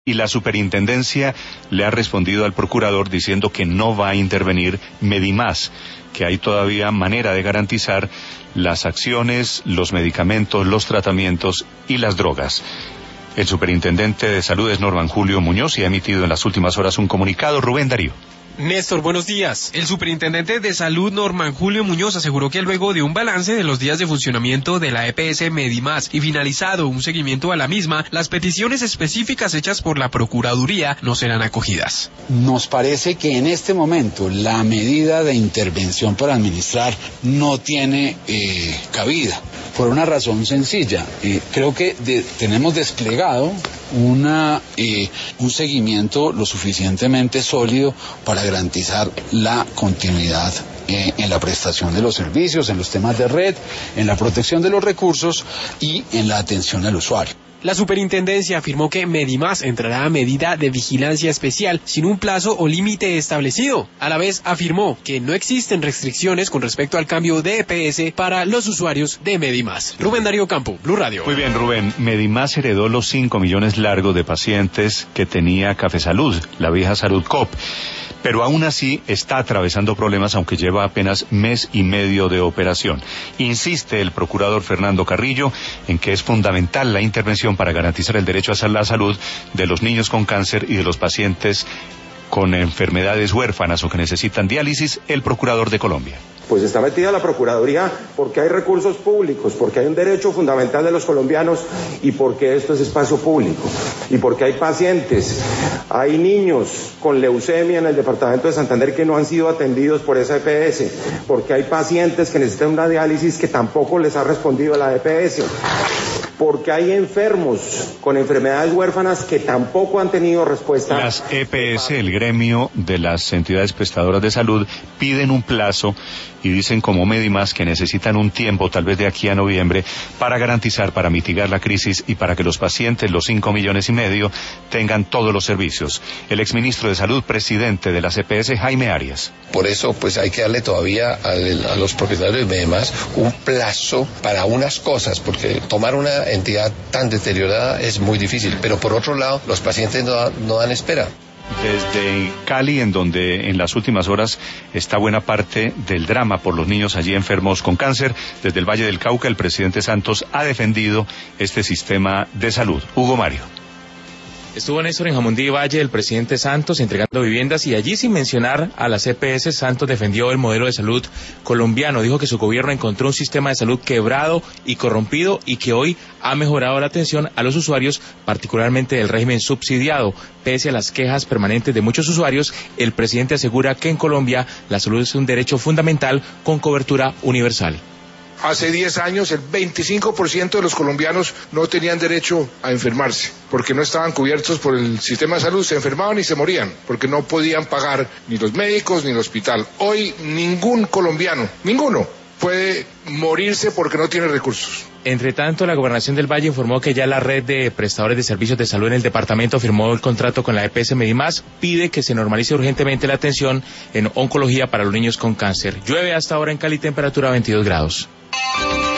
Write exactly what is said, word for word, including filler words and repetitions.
y la superintendencia le ha respondido al procurador diciendo que no va a intervenir Medimás, que hay todavía manera de garantizar las acciones, los medicamentos, los tratamientos y las drogas. El superintendente de salud es Norman Julio Muñoz y ha emitido en las últimas horas un comunicado. Rubén Darío. Néstor, buenos días. El superintendente de salud, Norman Julio Muñoz, aseguró que luego de un balance de los días de funcionamiento de la E P S Medimás y finalizado un seguimiento a la misma, las peticiones específicas hechas por la Procuraduría no serán acogidas. Nos parece que en este momento la medida de intervención para administrar no tiene eh, cabida, por una razón sencilla. Eh, creo que de, tenemos desplegado una eh, un seguimiento lo suficientemente sólido para garantizar la continuidad eh, en la prestación de los servicios, en los temas de red, en la protección de los recursos y en la atención al usuario. La superintendencia afirmó que Medimás entrará a medida de vigilancia especial sin un plazo o límite establecido. A la vez afirmó que no existen restricciones con respecto al cambio de E P S para los usuarios de Medimás. Rubén Darío Campo, Blue Radio. Muy bien, Rubén. Medimás heredó los cinco millones largos de pacientes que tenía Café Salud, la vieja Salud Coop. Pero aún así está atravesando problemas, aunque lleva apenas mes y medio de operación. Insiste el procurador Fernando Carrillo en que es fundamental la intervención para garantizar el derecho a la salud de los niños con cáncer y de los pacientes con enfermedades huérfanas o que necesitan diálisis. El procurador de Colombia. Pues está metida la Procuraduría porque hay recursos públicos, porque hay un derecho fundamental de los colombianos y porque esto es espacio público y porque hay pacientes, hay niños con leucemia en el departamento de Santander que no han sido atendidos por esa E P S, porque hay pacientes que necesitan una diálisis que tampoco les ha respondido la E P S, porque hay enfermos con enfermedades huérfanas que tampoco han tenido respuesta. Las E P S, el gremio de las entidades prestadoras de salud, piden un plazo y dicen como Medimás que necesitan un tiempo, tal vez de aquí a noviembre, para garantizar, para mitigar la crisis y para que los pacientes, los cinco millones y medio, tengan todos los servicios. El exministro de Salud, presidente de las E P S, Jaime Arias. Por eso, pues hay que darle todavía a, a los propietarios de Medimás un plazo para unas cosas, porque tomar una entidad tan deteriorada es muy difícil, pero por otro lado, los pacientes no, no dan espera. Desde Cali, en donde en las últimas horas está buena parte del drama por los niños allí enfermos con cáncer, desde el Valle del Cauca, el presidente Santos ha defendido este sistema de salud. Hugo Mario. Estuvo Néstor en Jamundí Valle, el presidente Santos, entregando viviendas, y allí, sin mencionar a las E P S, Santos defendió el modelo de salud colombiano. Dijo que su gobierno encontró un sistema de salud quebrado y corrompido y que hoy ha mejorado la atención a los usuarios, particularmente del régimen subsidiado. Pese a las quejas permanentes de muchos usuarios, el presidente asegura que en Colombia la salud es un derecho fundamental con cobertura universal. Hace diez años el veinticinco por ciento de los colombianos no tenían derecho a enfermarse, porque no estaban cubiertos por el sistema de salud, se enfermaban y se morían, porque no podían pagar ni los médicos ni el hospital. Hoy ningún colombiano, ninguno, puede morirse porque no tiene recursos. Entre tanto, la Gobernación del Valle informó que ya la red de prestadores de servicios de salud en el departamento firmó el contrato con la E P S Medimás, pide que se normalice urgentemente la atención en oncología para los niños con cáncer. Llueve hasta ahora en Cali, temperatura veintidós grados.